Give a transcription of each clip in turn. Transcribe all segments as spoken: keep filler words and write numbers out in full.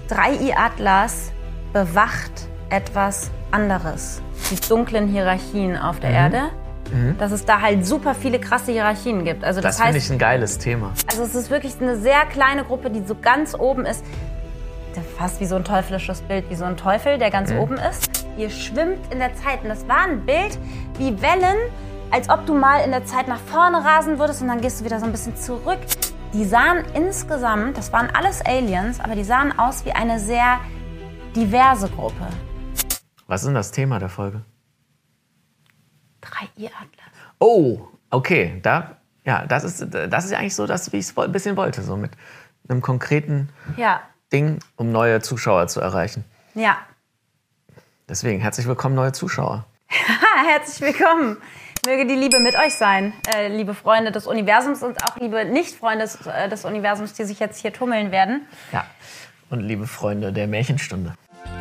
drei I Atlas bewacht etwas anderes. Die dunklen Hierarchien auf der mhm. Erde. Mhm. Dass es da halt super viele krasse Hierarchien gibt. Also das das finde heißt, ich ein geiles Thema. Also es ist wirklich eine sehr kleine Gruppe, die so ganz oben ist. Fast wie so ein teuflisches Bild, wie so ein Teufel, der ganz mhm. oben ist. Ihr schwimmt in der Zeit. Und das war ein Bild wie Wellen, als ob du mal in der Zeit nach vorne rasen würdest und dann gehst du wieder so ein bisschen zurück. Die sahen insgesamt, das waren alles Aliens, aber die sahen aus wie eine sehr diverse Gruppe. Was ist denn das Thema der Folge? drei I Atlas. Oh, okay. Da, ja, das ist, das ist eigentlich so, dass, wie ich es ein bisschen wollte. So mit einem konkreten ja. Ding, um neue Zuschauer zu erreichen. Ja. Deswegen, herzlich willkommen, neue Zuschauer. Herzlich willkommen. Möge die Liebe mit euch sein, äh, liebe Freunde des Universums und auch liebe Nicht-Freunde des, äh, des Universums, die sich jetzt hier tummeln werden. Ja, und liebe Freunde der Märchenstunde.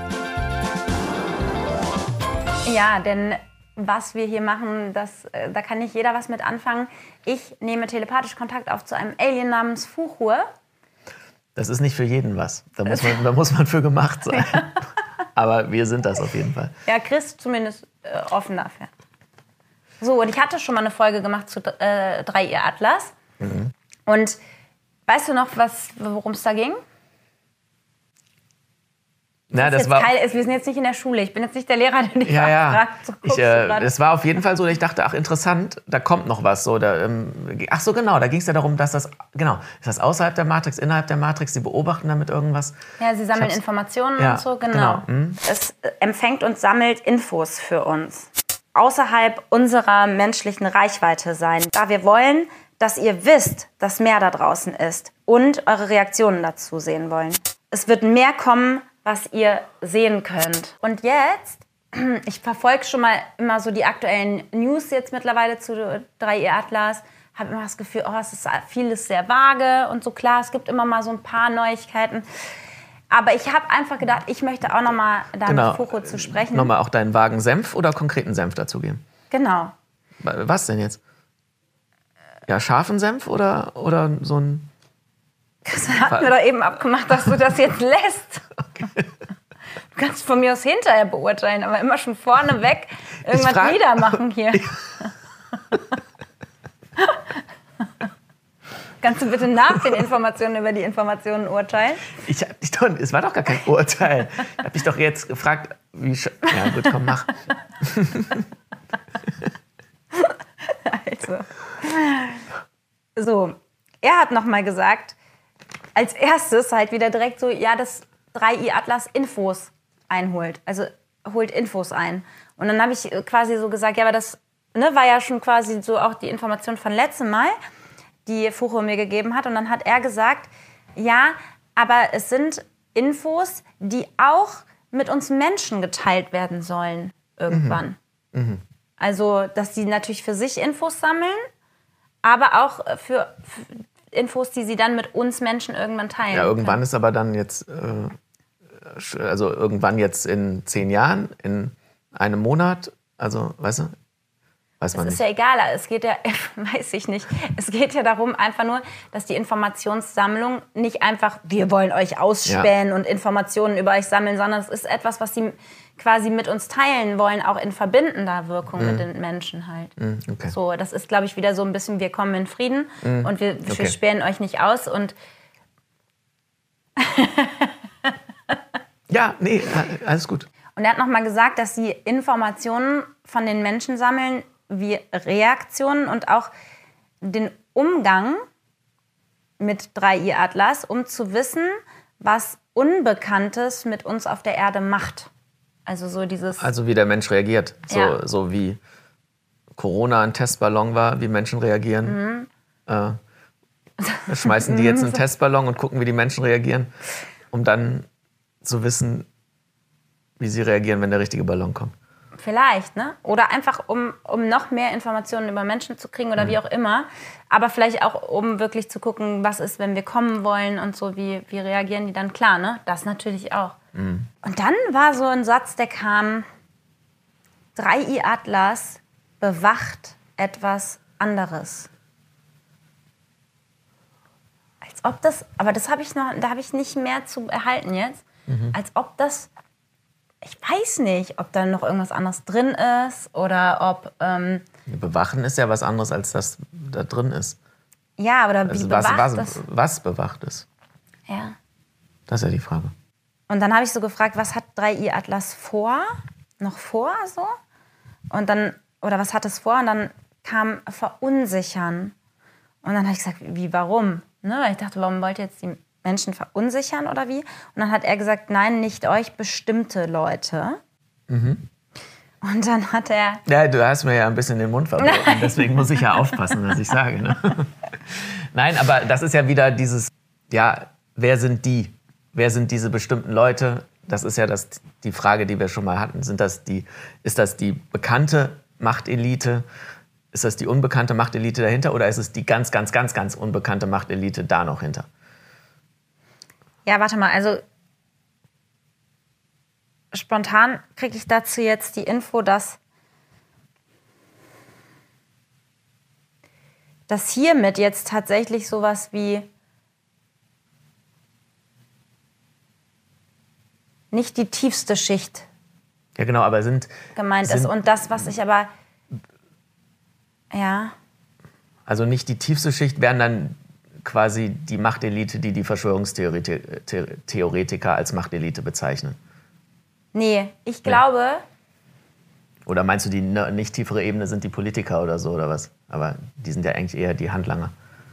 Ja, denn was wir hier machen, das, äh, da kann nicht jeder was mit anfangen. Ich nehme telepathisch Kontakt auf zu einem Alien namens Fuchur. Das ist nicht für jeden was. Da muss man, da muss man für gemacht sein. Ja. Aber wir sind das auf jeden Fall. Ja, Chris zumindest äh, offen dafür. So, und ich hatte schon mal eine Folge gemacht zu äh, drei I Atlas. Mhm. Und weißt du noch, worum es da ging? Na, das das war, Teil ist, wir sind jetzt nicht in der Schule. Ich bin jetzt nicht der Lehrer, der dich ja, ja. fragt. So, ich, äh, es war auf jeden Fall so, dass ich dachte, ach interessant, da kommt noch was. So, da, ähm, ach so, genau, da ging es ja darum, dass das, genau, ist das außerhalb der Matrix, innerhalb der Matrix, sie beobachten damit irgendwas? Ja, sie sammeln Informationen ja, und so, genau. genau. Hm. Es empfängt und sammelt Infos für uns. Außerhalb unserer menschlichen Reichweite sein. Da wir wollen, dass ihr wisst, dass mehr da draußen ist und eure Reaktionen dazu sehen wollen. Es wird mehr kommen, was ihr sehen könnt. Und jetzt, ich verfolge schon mal immer so die aktuellen News jetzt mittlerweile zu drei I Atlas, habe immer das Gefühl, oh, es ist vieles sehr vage und so klar, es gibt immer mal so ein paar Neuigkeiten. Aber ich habe einfach gedacht, ich möchte auch noch mal da genau. mit Fuchur zu sprechen. Nochmal auch deinen vagen Senf oder konkreten Senf dazugeben? Genau. Was denn jetzt? Ja, scharfen Senf oder, oder so ein... Das hatten wir doch eben abgemacht, dass du das jetzt lässt. Okay. Du kannst von mir aus hinterher beurteilen, aber immer schon vorneweg irgendwas frag... niedermachen hier. Kannst du bitte nach den Informationen über die Informationen urteilen? Ich hab dich doch, es war doch gar kein Urteil. Ich habe dich doch jetzt gefragt, wie... Sch- ja gut, komm, mach. Also. So, er hat noch mal gesagt, als erstes halt wieder direkt so, ja, dass drei I Atlas Infos einholt. Also holt Infos ein. Und dann habe ich quasi so gesagt, ja, aber das ne, war ja schon quasi so auch die Information von letztem Mal, die Fuchur mir gegeben hat. Und dann hat er gesagt, ja, aber es sind Infos, die auch mit uns Menschen geteilt werden sollen irgendwann. Mhm. Mhm. Also, dass die natürlich für sich Infos sammeln, aber auch für, für Infos, die sie dann mit uns Menschen irgendwann teilen. Ja, irgendwann können. ist aber dann jetzt, äh, also irgendwann jetzt in zehn Jahren, in einem Monat, also, weißt du? Weiß man es ist nicht. ja egal, es geht ja, weiß ich nicht, es geht ja darum einfach nur, dass die Informationssammlung nicht einfach, wir wollen euch ausspähen ja. und Informationen über euch sammeln, sondern es ist etwas, was sie quasi mit uns teilen wollen, auch in verbindender Wirkung mm. mit den Menschen halt. Mm, okay. So, das ist, glaube ich, wieder so ein bisschen, wir kommen in Frieden mm. und wir, wir okay. spähen euch nicht aus und ja, nee, alles gut. Und er hat nochmal gesagt, dass sie Informationen von den Menschen sammeln, wie Reaktionen und auch den Umgang mit drei I Atlas, um zu wissen, was Unbekanntes mit uns auf der Erde macht. Also so dieses... Also wie der Mensch reagiert. So, ja. so wie Corona ein Testballon war, wie Menschen reagieren. Mhm. Äh, schmeißen die jetzt einen Testballon und gucken, wie die Menschen reagieren, um dann zu wissen, wie sie reagieren, wenn der richtige Ballon kommt. Vielleicht, ne? Oder einfach, um, um noch mehr Informationen über Menschen zu kriegen oder mhm. wie auch immer. Aber vielleicht auch, um wirklich zu gucken, was ist, wenn wir kommen wollen und so, wie, wie reagieren die dann? Klar, ne? Das natürlich auch. Mhm. Und dann war so ein Satz, der kam, drei I Atlas bewacht etwas anderes. Als ob das, aber das habe ich noch, da habe ich nicht mehr zu erhalten jetzt. mhm. als ob das, ich weiß nicht, ob da noch irgendwas anderes drin ist oder ob... Ähm, Bewachen ist ja was anderes, als das da drin ist. Ja, aber wie also bewacht was, das? Was, was bewacht ist? Ja. Das ist ja die Frage. Und dann habe ich so gefragt, was hat drei I Atlas vor? Noch vor so? Und dann, oder was hat es vor? Und dann kam verunsichern. Und dann habe ich gesagt, wie, warum? Ne? Weil ich dachte, warum wollt ihr jetzt die Menschen verunsichern oder wie? Und dann hat er gesagt, nein, nicht euch, bestimmte Leute. Mhm. Und dann hat er... Ja, du hast mir ja ein bisschen den Mund verboten, deswegen muss ich ja aufpassen, was ich sage. Ne? Nein, aber das ist ja wieder dieses, ja, wer sind die? Wer sind diese bestimmten Leute? Das ist ja das, die Frage, die wir schon mal hatten. Sind das die, ist das die bekannte Machtelite? Ist das die unbekannte Machtelite dahinter? Oder ist es die ganz, ganz, ganz, ganz unbekannte Machtelite da noch hinter? Ja, warte mal, also... Spontan kriege ich dazu jetzt die Info, dass, dass hiermit jetzt tatsächlich sowas wie nicht die tiefste Schicht ja, genau, aber sind, gemeint sind, ist. Und das, was ich aber... Ja. Also nicht die tiefste Schicht wären dann quasi die Machtelite, die die Verschwörungstheoretiker als Machtelite bezeichnen. Nee, ich glaube... Ja. Oder meinst du, die nicht tiefere Ebene sind die Politiker oder so, oder was? Aber die sind ja eigentlich eher die Handlanger.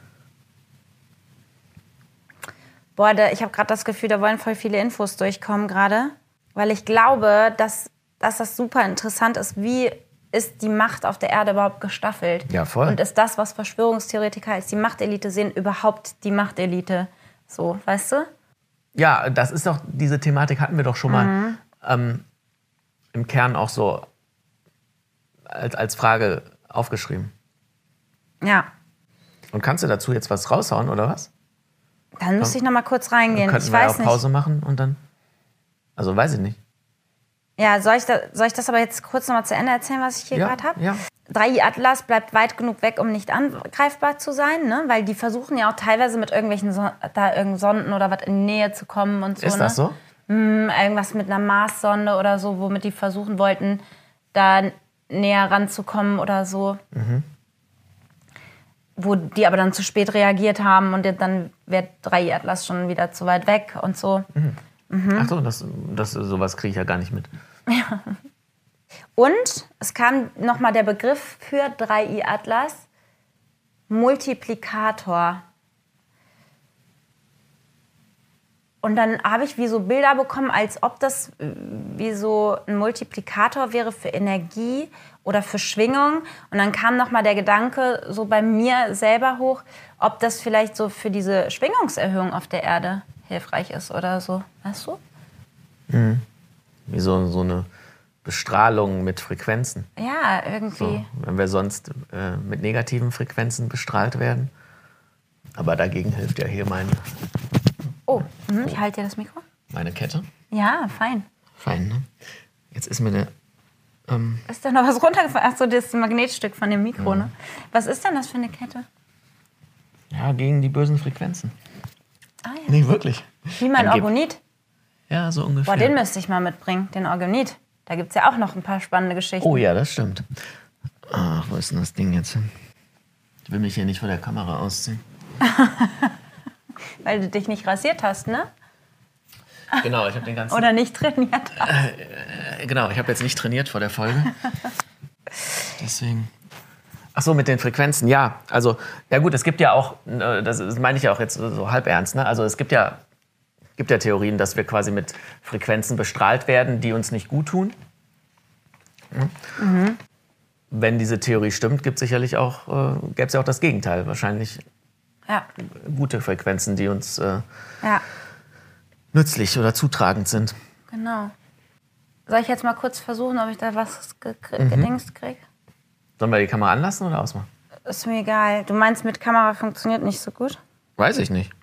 Boah, da, ich habe gerade das Gefühl, da wollen voll viele Infos durchkommen gerade. Weil ich glaube, dass, dass das super interessant ist. Wie ist die Macht auf der Erde überhaupt gestaffelt? Ja, voll. Und ist das, was Verschwörungstheoretiker als die Machtelite sehen, überhaupt die Machtelite? So, weißt du? Ja, das ist doch, diese Thematik hatten wir doch schon mal Mhm. ähm, im Kern auch so als, als Frage aufgeschrieben. Ja. Und kannst du dazu jetzt was raushauen, oder was? Dann müsste ich noch mal kurz reingehen. Könnten Ich wir ja weiß auch Pause nicht. machen und dann... Also weiß ich nicht. Ja, soll ich, da, soll ich das aber jetzt kurz noch mal zu Ende erzählen, was ich hier Ja, gerade habe? ja. drei I Atlas bleibt weit genug weg, um nicht angreifbar zu sein, ne? Weil die versuchen ja auch teilweise mit irgendwelchen so da irgend Sonden oder was in die Nähe zu kommen und so. Ist das ne? so? Hm, irgendwas mit einer Marssonde oder so, womit die versuchen wollten, da näher ranzukommen oder so. Mhm. Wo die aber dann zu spät reagiert haben und dann wäre drei I Atlas schon wieder zu weit weg und so. Mhm. Mhm. Ach so, das, das, sowas kriege ich ja gar nicht mit. Ja. Und es kam nochmal der Begriff für drei I Atlas, Multiplikator. Und dann habe ich wie so Bilder bekommen, als ob das wie so ein Multiplikator wäre für Energie oder für Schwingung. Und dann kam nochmal der Gedanke so bei mir selber hoch, ob das vielleicht so für diese Schwingungserhöhung auf der Erde hilfreich ist oder so. Weißt du? Mhm. Wie so, so eine Bestrahlung mit Frequenzen. Ja, irgendwie. So, wenn wir sonst äh, mit negativen Frequenzen bestrahlt werden. Aber dagegen hilft ja hier mein... Oh, mhm, ich halte dir das Mikro. Meine Kette. Ja, fein. Fein, ne? Jetzt ist mir der... Ähm ist da noch was runtergefallen? Ach so, das ist ein Magnetstück von dem Mikro, ja. ne? Was ist denn das für eine Kette? Ja, gegen die bösen Frequenzen. Ah ja. Nee, wirklich. Wie mein Angeb- Orgonit. Ja, so ungefähr. Boah, den müsste ich mal mitbringen, den Orgonit. Da gibt es ja auch noch ein paar spannende Geschichten. Oh ja, das stimmt. Ach, wo ist denn das Ding jetzt hin? Ich will mich hier nicht vor der Kamera ausziehen. Weil du dich nicht rasiert hast, ne? Genau, ich habe den ganzen... Oder nicht trainiert hast. Äh, genau, ich habe jetzt nicht trainiert vor der Folge. Deswegen... Ach so, mit den Frequenzen, ja. Also, ja gut, es gibt ja auch, das meine ich ja auch jetzt so halb ernst, ne? Also es gibt ja, gibt ja Theorien, dass wir quasi mit Frequenzen bestrahlt werden, die uns nicht gut tun. Mhm. Mhm. Wenn diese Theorie stimmt, gibt es sicherlich auch, äh, gäbe es ja auch das Gegenteil. Wahrscheinlich ja. gute Frequenzen, die uns äh, ja. nützlich oder zutragend sind. Genau. Soll ich jetzt mal kurz versuchen, ob ich da was ge- ge- gedingst kriege? Sollen wir die Kamera anlassen oder ausmachen? Ist mir egal. Du meinst, mit Kamera funktioniert nicht so gut? Weiß ich nicht.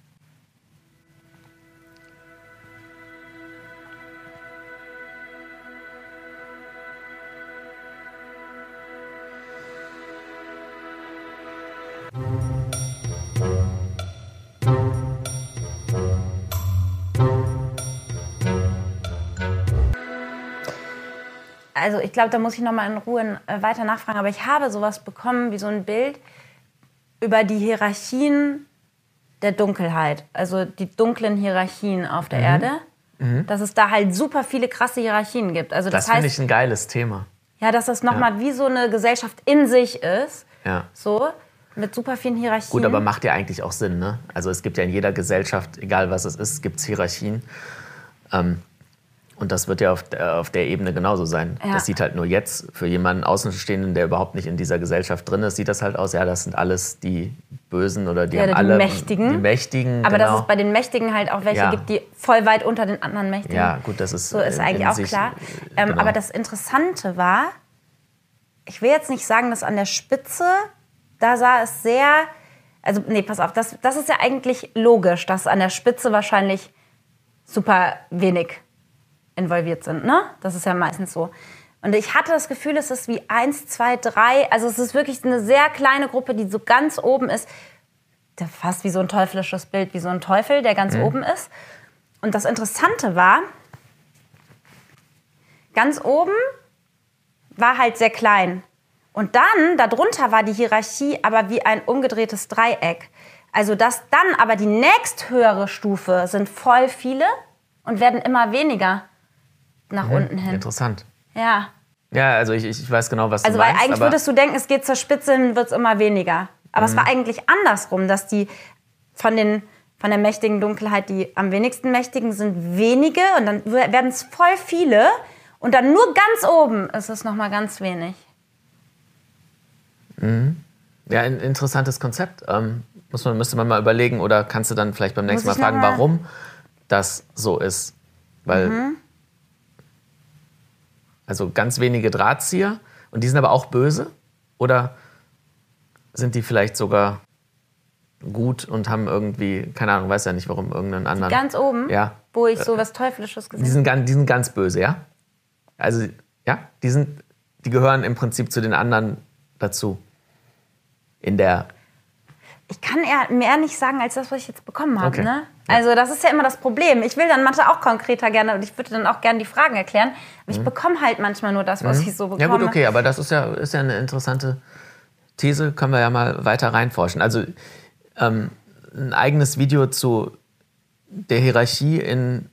also ich glaube, da muss ich noch mal in Ruhe äh, weiter nachfragen, aber ich habe sowas bekommen wie so ein Bild über die Hierarchien der Dunkelheit, also die dunklen Hierarchien auf der mhm. Erde, mhm. dass es da halt super viele krasse Hierarchien gibt. Also das das finde heißt, ich ein geiles Thema. Ja, dass das nochmal ja. wie so eine Gesellschaft in sich ist, ja. so, mit super vielen Hierarchien. Gut, aber macht ja eigentlich auch Sinn, ne? Also es gibt ja in jeder Gesellschaft, egal was es ist, gibt es Hierarchien. Ähm, Und das wird ja auf der, auf der Ebene genauso sein. Ja. Das sieht halt nur jetzt für jemanden Außenstehenden, der überhaupt nicht in dieser Gesellschaft drin ist, sieht das halt aus, ja, das sind alles die Bösen oder die ja, haben die alle Mächtigen. Die Mächtigen. Aber genau. dass es bei den Mächtigen halt auch welche ja. gibt, die voll weit unter den anderen Mächtigen. Ja, gut, das ist so ist in, eigentlich in auch sich, klar. Ähm, genau. Aber das Interessante war, ich will jetzt nicht sagen, dass an der Spitze, da sah es sehr, also nee, pass auf, das, das ist ja eigentlich logisch, dass an der Spitze wahrscheinlich super wenig involviert sind, ne? Das ist ja meistens so. Und ich hatte das Gefühl, es ist wie eins, zwei, drei, also es ist wirklich eine sehr kleine Gruppe, die so ganz oben ist. Fast wie so ein teuflisches Bild, wie so ein Teufel, der ganz mhm. oben ist. Und das Interessante war, ganz oben war halt sehr klein. Und dann, darunter war die Hierarchie aber wie ein umgedrehtes Dreieck. Also dass dann aber die nächsthöhere Stufe sind voll viele und werden immer weniger nach mhm. unten hin. Interessant. Ja. Ja, also ich, ich weiß genau, was also du meinst. Also weil eigentlich würdest du denken, es geht zur Spitze hin, wird es immer weniger. Aber mhm. es war eigentlich andersrum, dass die von, den, von der mächtigen Dunkelheit, die am wenigsten mächtigen sind, wenige und dann werden es voll viele und dann nur ganz oben ist es nochmal ganz wenig. Mhm. Ja, ein interessantes Konzept. Ähm, muss man, müsste man mal überlegen oder kannst du dann vielleicht beim nächsten Mal fragen, mal? warum das so ist. Weil, mhm. also ganz wenige Drahtzieher und die sind aber auch böse oder sind die vielleicht sogar gut und haben irgendwie, keine Ahnung, weiß ja nicht, warum, irgendeinen anderen. Die ganz oben? Ja. Wo ich so was Teuflisches gesehen habe? Die sind, ganz, die sind ganz böse, ja? Also, ja, die, sind, die gehören im Prinzip zu den anderen dazu. In der... Ich kann eher mehr nicht sagen, als das, was ich jetzt bekommen habe. Okay. Ne? Ja. Also das ist ja immer das Problem. Ich will dann manchmal auch konkreter gerne und ich würde dann auch gerne die Fragen erklären. Aber mhm. ich bekomme halt manchmal nur das, was mhm. ich so bekomme. Ja gut, okay, aber das ist ja, ist ja eine interessante These. Können wir ja mal weiter reinforschen. Also ähm, ein eigenes Video zu der Hierarchie in...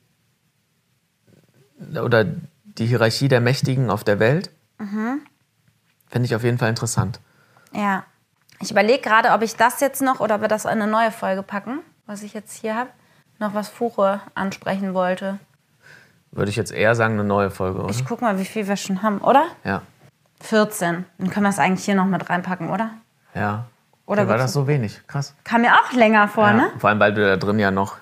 oder die Hierarchie der Mächtigen auf der Welt mhm. fände ich auf jeden Fall interessant. Ja. Ich überlege gerade, ob ich das jetzt noch oder ob wir das in eine neue Folge packen, was ich jetzt hier habe. Noch was Fuche ansprechen wollte. Würde ich jetzt eher sagen, eine neue Folge, oder? Ich guck mal, wie viel wir schon haben, oder? Ja. vierzehn. Dann können wir es eigentlich hier noch mit reinpacken, oder? Ja. Oder okay, war das so wenig? Krass. Kam mir auch länger vor, ja, ne? Vor allem, weil du da drin ja noch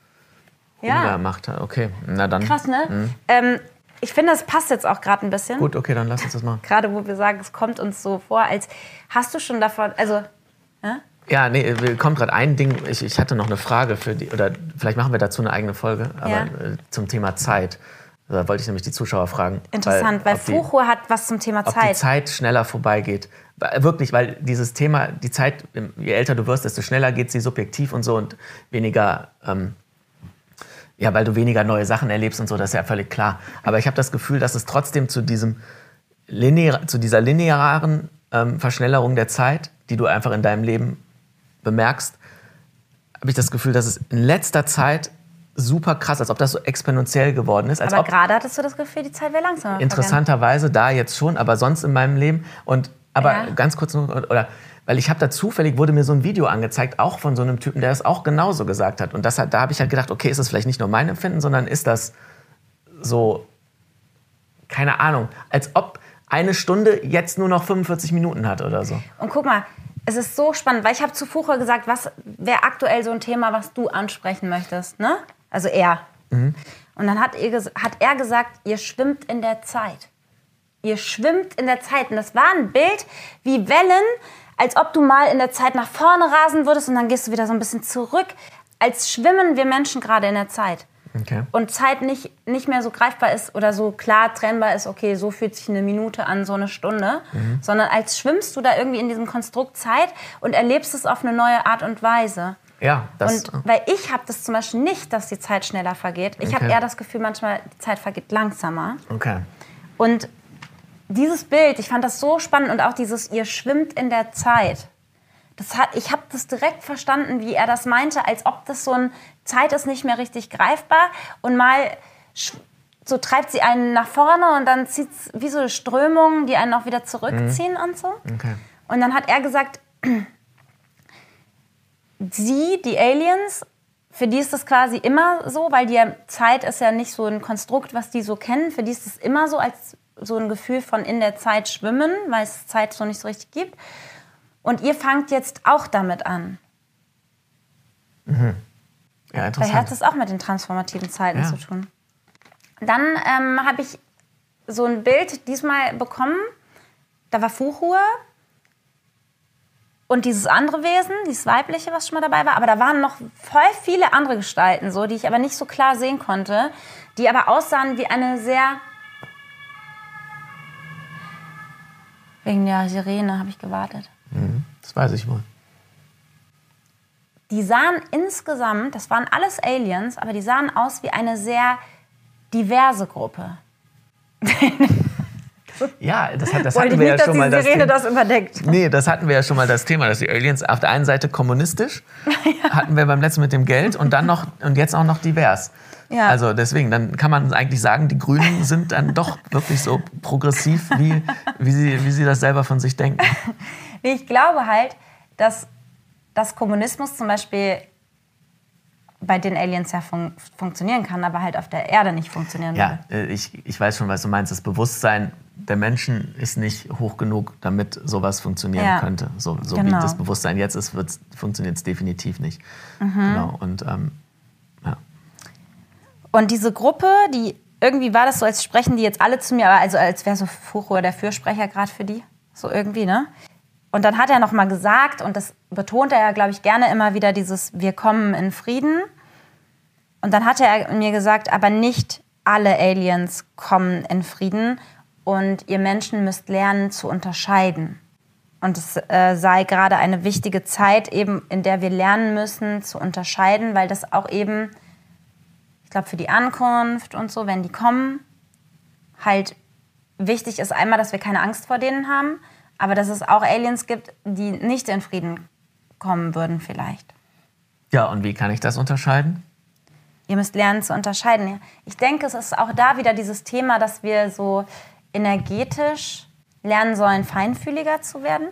ja. gemacht hast. Okay, na dann. Krass, ne? Mhm. Ähm, ich finde, es passt jetzt auch gerade ein bisschen. Gut, okay, dann lass uns das machen. Gerade wo wir sagen, es kommt uns so vor, als hast du schon davon, also... Ja, ja nee, kommt gerade ein Ding, ich, ich hatte noch eine Frage für die, oder vielleicht machen wir dazu eine eigene Folge, aber ja. äh, zum Thema Zeit. Da wollte ich nämlich die Zuschauer fragen. Interessant, weil, weil Fuchur hat was zum Thema Zeit. Ob die Zeit schneller vorbeigeht. Wirklich, weil dieses Thema, die Zeit, je älter du wirst, desto schneller geht sie subjektiv und so und weniger... Ähm, Ja, weil du weniger neue Sachen erlebst und so, das ist ja völlig klar. Aber ich habe das Gefühl, dass es trotzdem zu, diesem linear, zu dieser linearen ähm, Verschnellerung der Zeit, die du einfach in deinem Leben bemerkst, habe ich das Gefühl, dass es in letzter Zeit super krass, als ob das so exponentiell geworden ist. Als aber ob gerade hattest du das Gefühl, die Zeit wäre langsamer. Interessanterweise da jetzt schon, aber sonst in meinem Leben. Und aber ja. ganz kurz noch, oder... Weil ich habe da zufällig, wurde mir so ein Video angezeigt, auch von so einem Typen, der das auch genauso gesagt hat. Und das hat, da habe ich halt gedacht, okay, ist das vielleicht nicht nur mein Empfinden, sondern ist das so, keine Ahnung, als ob eine Stunde jetzt nur noch fünfundvierzig Minuten hat oder so. Und guck mal, es ist so spannend, weil ich habe zu Fuchur gesagt, was wäre aktuell so ein Thema, was du ansprechen möchtest, ne? Also er. Mhm. Und dann hat er, hat er gesagt, ihr schwimmt in der Zeit. Ihr schwimmt in der Zeit. Und das war ein Bild wie Wellen, als ob du mal in der Zeit nach vorne rasen würdest und dann gehst du wieder so ein bisschen zurück. Als schwimmen wir Menschen gerade in der Zeit. Okay. Und Zeit nicht, nicht mehr so greifbar ist oder so klar trennbar ist, okay, so fühlt sich eine Minute an, so eine Stunde. Mhm. Sondern als schwimmst du da irgendwie in diesem Konstrukt Zeit und erlebst es auf eine neue Art und Weise. Ja, das, und weil ich habe das zum Beispiel nicht, dass die Zeit schneller vergeht. Ich okay. habe eher das Gefühl, manchmal die Zeit vergeht langsamer. Okay. Und dieses Bild, ich fand das so spannend und auch dieses, ihr schwimmt in der Zeit. Das hat, ich habe das direkt verstanden, wie er das meinte, als ob das so ein Zeit ist nicht mehr richtig greifbar und mal so treibt sie einen nach vorne und dann zieht es wie so Strömungen, die einen noch wieder zurückziehen mhm. und so. Okay. Und dann hat er gesagt, sie, die Aliens, für die ist das quasi immer so, weil die Zeit ist ja nicht so ein Konstrukt, was die so kennen. Für die ist es immer so als so ein Gefühl von in der Zeit schwimmen, weil es Zeit so nicht so richtig gibt. Und ihr fangt jetzt auch damit an. Mhm. Ja, interessant. Daher hat es auch mit den transformativen Zeiten ja. zu tun. Dann ähm, habe ich so ein Bild diesmal bekommen. Da war Fuchur und dieses andere Wesen, dieses weibliche, was schon mal dabei war. Aber da waren noch voll viele andere Gestalten, so, die ich aber nicht so klar sehen konnte. Die aber aussahen wie eine sehr... Wegen der Sirene habe ich gewartet. Mhm, das weiß ich wohl. Die sahen insgesamt, das waren alles Aliens, aber die sahen aus wie eine sehr diverse Gruppe. Ja, das, hat, das Wollte hatten wir nicht, ja schon mal. Dass die Sirene das, das überdeckt. Nee, das hatten wir ja schon mal das Thema, dass die Aliens auf der einen Seite kommunistisch, ja. hatten wir beim letzten mit dem Geld und dann noch und jetzt auch noch divers. Ja. Also deswegen, dann kann man eigentlich sagen, die Grünen sind dann doch wirklich so progressiv, wie, wie, sie, wie sie das selber von sich denken. Ich glaube halt, dass, dass Kommunismus zum Beispiel bei den Aliens ja fun- funktionieren kann, aber halt auf der Erde nicht funktionieren ja, würde. Ich, ich weiß schon, was du meinst. Das Bewusstsein der Menschen ist nicht hoch genug, damit sowas funktionieren ja. könnte. So, so genau. wie das Bewusstsein jetzt ist, funktioniert es definitiv nicht. Mhm. Genau. Und, ähm, ja. Und diese Gruppe, die irgendwie war das so, als sprechen die jetzt alle zu mir, aber also als wäre so Fuchur der Fürsprecher gerade für die. So irgendwie, ne? Und dann hat er noch mal gesagt, und das betont er ja, glaube ich, gerne immer wieder, dieses wir kommen in Frieden. Und dann hat er mir gesagt, aber nicht alle Aliens kommen in Frieden und ihr Menschen müsst lernen zu unterscheiden. Und es äh, sei gerade eine wichtige Zeit, eben, in der wir lernen müssen zu unterscheiden, weil das auch eben, ich glaube, für die Ankunft und so, wenn die kommen, halt wichtig ist einmal, dass wir keine Angst vor denen haben, aber dass es auch Aliens gibt, die nicht in Frieden kommen würden vielleicht. Ja, und wie kann ich das unterscheiden? Ihr müsst lernen zu unterscheiden. Ich denke, es ist auch da wieder dieses Thema, dass wir so energetisch lernen sollen, feinfühliger zu werden.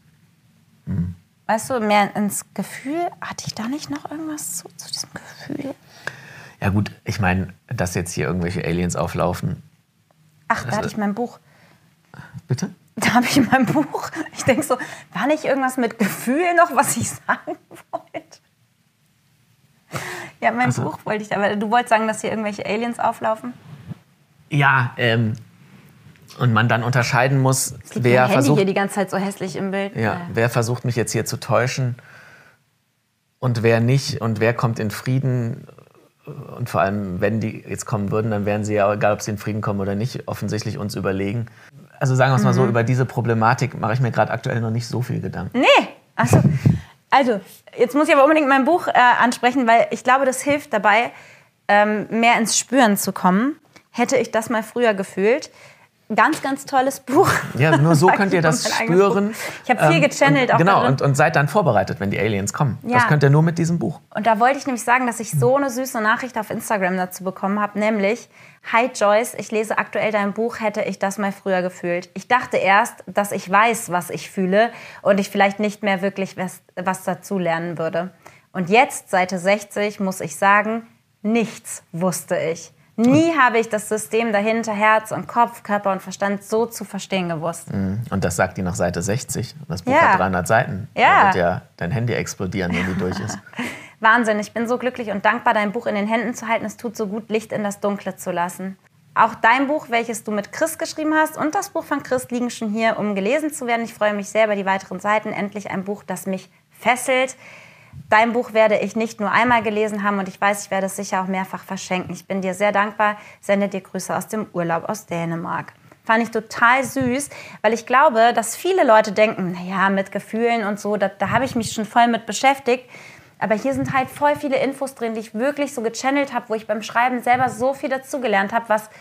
Hm. Weißt du, mehr ins Gefühl. Hatte ich da nicht noch irgendwas zu, zu diesem Gefühl? Ja gut, ich meine, dass jetzt hier irgendwelche Aliens auflaufen. Ach, da hatte ich mein Buch. Bitte? Da habe ich mein Buch. Ich denke so, war nicht irgendwas mit Gefühl noch, was ich sagen wollte? Ja, mein also, Buch wollte ich, aber du wolltest sagen, dass hier irgendwelche Aliens auflaufen? Ja, ähm, und man dann unterscheiden muss, wer Handy versucht... hier die ganze Zeit so hässlich im Bild. Ja, ja, wer versucht mich jetzt hier zu täuschen und wer nicht und wer kommt in Frieden. Und vor allem, wenn die jetzt kommen würden, dann wären sie ja, egal ob sie in Frieden kommen oder nicht, offensichtlich uns überlegen. Also sagen wir es mal mhm. so, über diese Problematik mache ich mir gerade aktuell noch nicht so viel Gedanken. Nee, also, also jetzt muss ich aber unbedingt mein Buch äh, ansprechen, weil ich glaube, das hilft dabei, ähm, mehr ins Spüren zu kommen. Hätte ich das mal früher gefühlt. Ganz, ganz tolles Buch. Ja, nur so könnt ihr das spüren. Ich habe viel gechannelt. Ähm, auch genau, und, und seid dann vorbereitet, wenn die Aliens kommen. Ja. Das könnt ihr nur mit diesem Buch. Und da wollte ich nämlich sagen, dass ich so eine süße Nachricht auf Instagram dazu bekommen habe, nämlich: Hi Joyce, ich lese aktuell dein Buch, hätte ich das mal früher gefühlt. Ich dachte erst, dass ich weiß, was ich fühle und ich vielleicht nicht mehr wirklich was, was dazu lernen würde. Und jetzt, Seite sechzig, muss ich sagen, nichts wusste ich. Nie habe ich das System dahinter, Herz und Kopf, Körper und Verstand so zu verstehen gewusst. Und das sagt die nach Seite sechzig. Das Buch ja. hat dreihundert Seiten. Ja. Da wird ja dein Handy explodieren, wenn die durch ist. Wahnsinn, ich bin so glücklich und dankbar, dein Buch in den Händen zu halten. Es tut so gut, Licht in das Dunkle zu lassen. Auch dein Buch, welches du mit Chris geschrieben hast, und das Buch von Chris liegen schon hier, um gelesen zu werden. Ich freue mich sehr über die weiteren Seiten. Endlich ein Buch, das mich fesselt. Dein Buch werde ich nicht nur einmal gelesen haben und ich weiß, ich werde es sicher auch mehrfach verschenken. Ich bin dir sehr dankbar. Sende dir Grüße aus dem Urlaub aus Dänemark. Fand ich total süß, weil ich glaube, dass viele Leute denken, naja, mit Gefühlen und so, da, da habe ich mich schon voll mit beschäftigt. Aber hier sind halt voll viele Infos drin, die ich wirklich so gechannelt habe, wo ich beim Schreiben selber so viel dazugelernt habe, was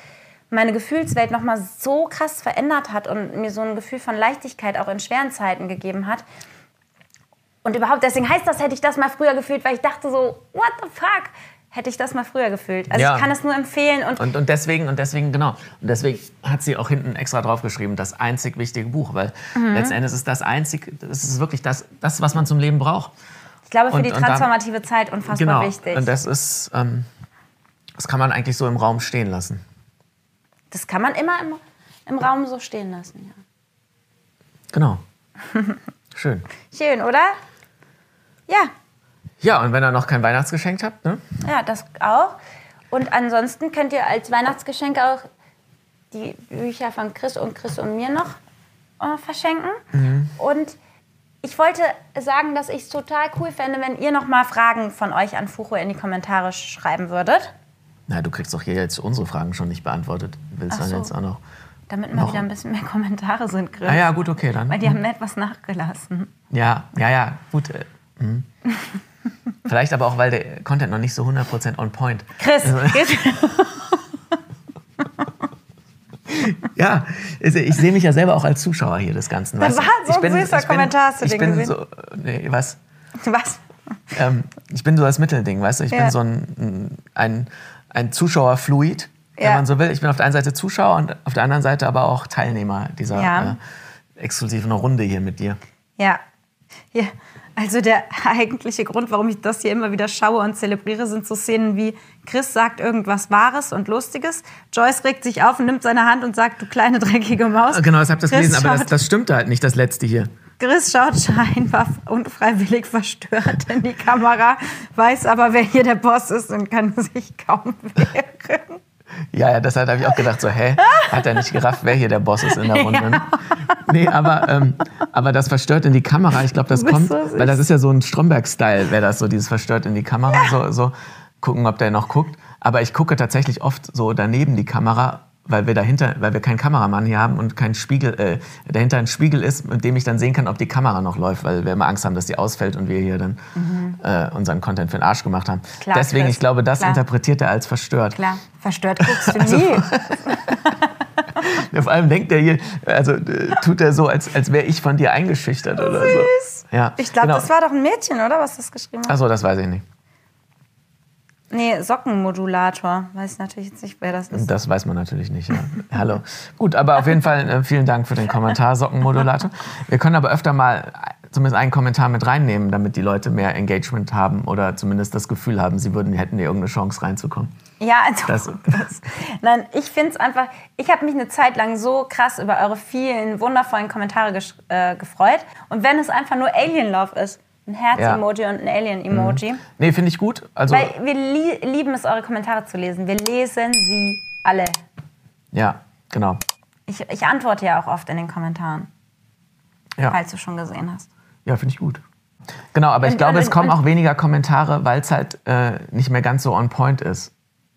meine Gefühlswelt nochmal so krass verändert hat und mir so ein Gefühl von Leichtigkeit auch in schweren Zeiten gegeben hat. Und überhaupt, deswegen heißt das, hätte ich das mal früher gefühlt, weil ich dachte so, what the fuck, hätte ich das mal früher gefühlt. Also ja. ich kann es nur empfehlen. Und, und, und deswegen, und deswegen, genau, und deswegen hat sie auch hinten extra draufgeschrieben, das einzig wichtige Buch, weil mhm. letzten Endes ist das einzig, das ist wirklich das, das, was man zum Leben braucht. Ich glaube, für und, die transformative dann, Zeit unfassbar genau, wichtig. Und das ist, ähm, das kann man eigentlich so im Raum stehen lassen. Das kann man immer im, im Raum so stehen lassen, ja. Genau. Schön. Schön, oder? Ja. Ja, und wenn ihr noch kein Weihnachtsgeschenk habt, ne? Ja, das auch. Und ansonsten könnt ihr als Weihnachtsgeschenk auch die Bücher von Chris und Chris und mir noch äh, verschenken. Mhm. Und ich wollte sagen, dass ich es total cool fände, wenn ihr noch mal Fragen von euch an Fucho in die Kommentare schreiben würdet. Na, du kriegst doch hier jetzt unsere Fragen schon nicht beantwortet. Willst du dann so. jetzt auch noch... Damit mal wieder ein bisschen mehr Kommentare sind, Chris. Ah ja, gut, okay, dann. Weil die haben etwas nachgelassen. Ja, ja, ja, gut. Äh, Vielleicht aber auch, weil der Content noch nicht so hundert Prozent on point. Chris, ja, ich sehe mich ja selber auch als Zuschauer hier des Ganzen. Das war so ein bin, süßer Kommentar, hast du ich den bin gesehen? So, nee, was? Was? Ähm, ich bin so das Mittelding, weißt du? Ich ja. bin so ein, ein, ein Zuschauerfluid, wenn ja. man so will. Ich bin auf der einen Seite Zuschauer und auf der anderen Seite aber auch Teilnehmer dieser ja. äh, exklusiven Runde hier mit dir. Ja. ja. Also der eigentliche Grund, warum ich das hier immer wieder schaue und zelebriere, sind so Szenen wie Chris sagt irgendwas Wahres und Lustiges, Joyce regt sich auf und nimmt seine Hand und sagt, du kleine dreckige Maus. Genau, ich habe das Chris gelesen, aber das, schaut, das stimmte halt nicht, das letzte hier. Chris schaut scheinbar unfreiwillig verstört in die Kamera, weiß aber, wer hier der Boss ist und kann sich kaum wehren. Ja, ja, deshalb habe ich auch gedacht, so, hä, hat er nicht gerafft, wer hier der Boss ist in der Runde. Ja. Ne? Nee, aber, ähm, aber das verstört in die Kamera, ich glaube, das kommt, so weil das ist ja so ein Stromberg-Style, wäre das so, dieses verstört in die Kamera, ja. so, so gucken, ob der noch guckt. Aber ich gucke tatsächlich oft so daneben die Kamera, weil wir dahinter, weil wir keinen Kameramann hier haben und kein Spiegel, äh, dahinter ein Spiegel ist, mit dem ich dann sehen kann, ob die Kamera noch läuft, weil wir immer Angst haben, dass die ausfällt und wir hier dann mhm. äh, unseren Content für den Arsch gemacht haben. Klar, Deswegen, Chris. Ich glaube, das Klar. interpretiert er als verstört. Klar, verstört guckst du nie. Also, ja, vor allem denkt er hier, also äh, tut er so, als, als wäre ich von dir eingeschüchtert oder Süß. so. Ja, ich glaube, genau. das war doch ein Mädchen, oder, was das geschrieben hat? Ach so, das weiß ich nicht. Nee, Sockenmodulator. Weiß natürlich jetzt nicht, wer das ist. Das weiß man natürlich nicht, ja. Hallo. Gut, aber auf jeden Fall äh, vielen Dank für den Kommentar, Sockenmodulator. Wir können aber öfter mal zumindest einen Kommentar mit reinnehmen, damit die Leute mehr Engagement haben oder zumindest das Gefühl haben, sie würden, hätten hier irgendeine Chance reinzukommen. Ja, also das, das, nein, ich finde es einfach, ich habe mich eine Zeit lang so krass über eure vielen wundervollen Kommentare ges- äh, gefreut. Und wenn es einfach nur Alien Love ist, ein Herz-Emoji ja. und ein Alien-Emoji. Mhm. Nee, finde ich gut. Also Weil wir li- lieben es, eure Kommentare zu lesen. Wir lesen sie alle. Ja, genau. Ich, ich antworte ja auch oft in den Kommentaren, ja. falls du schon gesehen hast. Ja, finde ich gut. Genau, aber und, ich glaube, und, es kommen auch weniger Kommentare, weil es halt äh, nicht mehr ganz so on point ist.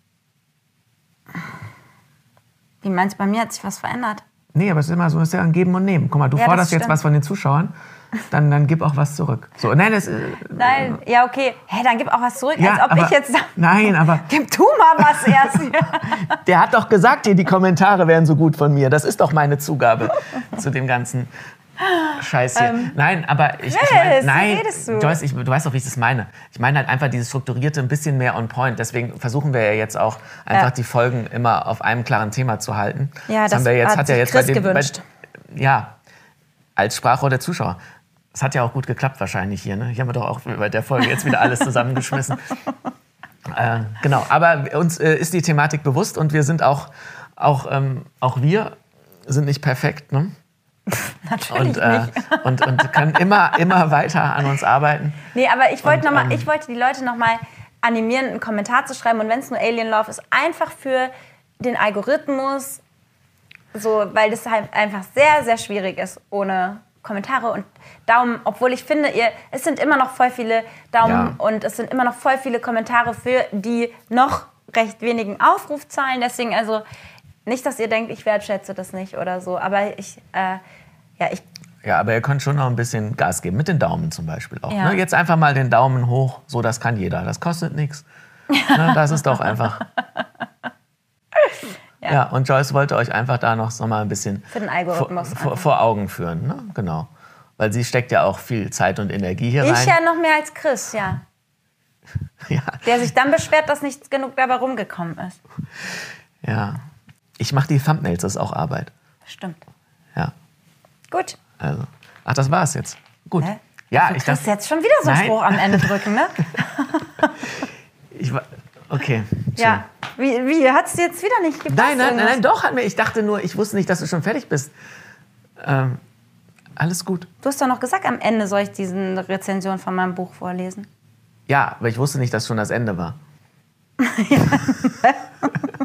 Wie meinst du, bei mir hat sich was verändert? Nee, aber es ist immer so, es ist ja ein Geben und Nehmen. Guck mal, du ja, forderst jetzt was von den Zuschauern, dann, dann gib auch was zurück. So, nein, das, äh, nein, ja, okay. Hä, hey, dann gib auch was zurück, ja, als ob aber, ich jetzt... Nein, aber... Gib du mal was erst hier. Der hat doch gesagt, hier, die Kommentare wären so gut von mir. Das ist doch meine Zugabe zu dem ganzen Scheiß hier. Ähm, nein, aber ich, ich mein, nein, du? Joyce, ich, du weißt doch, wie ich das meine. Ich meine halt einfach dieses Strukturierte ein bisschen mehr on point. Deswegen versuchen wir ja jetzt auch einfach ja. die Folgen immer auf einem klaren Thema zu halten. Ja, das, das haben wir jetzt, hat, hat sich ja jetzt Chris bei dem, gewünscht. Bei, ja, als Sprachrohr der Zuschauer. Das hat ja auch gut geklappt wahrscheinlich hier. Ne? Ich habe doch auch bei der Folge jetzt wieder alles zusammengeschmissen. äh, genau, aber uns äh, ist die Thematik bewusst und wir sind auch, auch, ähm, auch wir sind nicht perfekt, ne? Natürlich und, äh, nicht. und, und können immer, immer weiter an uns arbeiten. Nee, aber ich wollte, und, noch mal, ähm, ich wollte die Leute noch mal animieren, einen Kommentar zu schreiben. Und wenn es nur Alien Love ist, einfach für den Algorithmus, so, weil das halt einfach sehr, sehr schwierig ist ohne Kommentare und Daumen. Obwohl ich finde, ihr, es sind immer noch voll viele Daumen ja. und es sind immer noch voll viele Kommentare für die noch recht wenigen Aufrufzahlen. Deswegen also... Nicht, dass ihr denkt, ich wertschätze das nicht oder so, aber ich, äh, ja, ich... Ja, aber ihr könnt schon noch ein bisschen Gas geben, mit den Daumen zum Beispiel auch. Ja. Ne? Jetzt einfach mal den Daumen hoch, so, das kann jeder, das kostet nichts. Ne? Das ist doch einfach... Ja. ja, und Joyce wollte euch einfach da noch so mal ein bisschen Für den Algorithmus vor, vor, vor Augen führen. Ne? Genau. Weil sie steckt ja auch viel Zeit und Energie hier rein. Ich ja noch mehr als Chris, ja. ja. Der sich dann beschwert, dass nicht genug dabei rumgekommen ist. Ja. Ich mache die Thumbnails, das ist auch Arbeit. Stimmt. Ja. Gut. Also. Ach, das war's jetzt. Gut. Hä? Ja, du ich kannst dachte, jetzt schon wieder so einen Nein. Spruch am Ende drücken, ne? ich war, okay. Ja. Wie, wie? Hat es jetzt wieder nicht gepasst? Nein, nein, nein, irgendwas? nein, doch, hat mir. Ich dachte nur, ich wusste nicht, dass du schon fertig bist. Ähm, alles gut. Du hast doch noch gesagt, am Ende soll ich diese Rezension von meinem Buch vorlesen. Ja, aber ich wusste nicht, dass schon das Ende war.